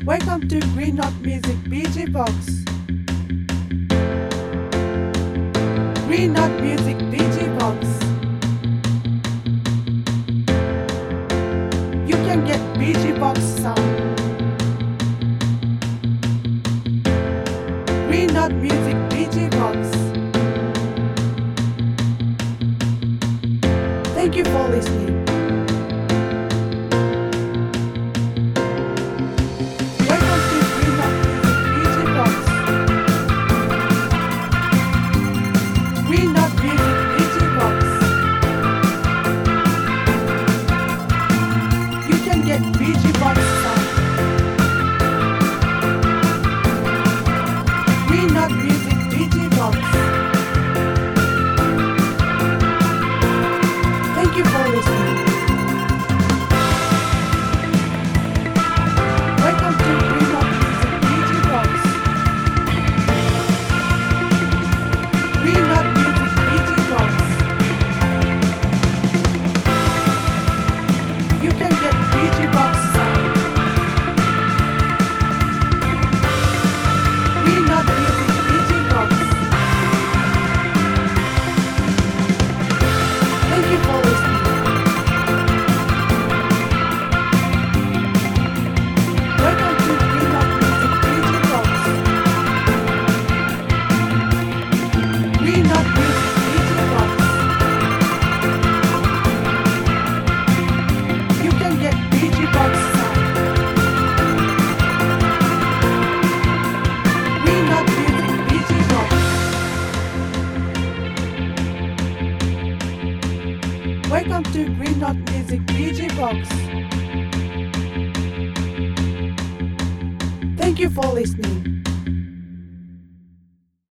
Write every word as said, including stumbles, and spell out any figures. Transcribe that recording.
Welcome to Green Knot Music B G Box. Green Knot Music B G Box. You can get B G Box sound. Green Knot Music B G Box. Thank you for listening. Get B G Box sound. Green Knot Music B G Box. Thank you for listening. Welcome to Green Knot Music B G Box. Green Knot Music B G Box. You can get B G Box sound. Green Knot Music B G Box. Thank you for listening. Welcome to Green Knot Music B G Box. Green Knot Music B G Box. You can get B G Box sound. Green Knot Music B G Box. Welcome to Green Knot Music B G Box. Thank you for listening.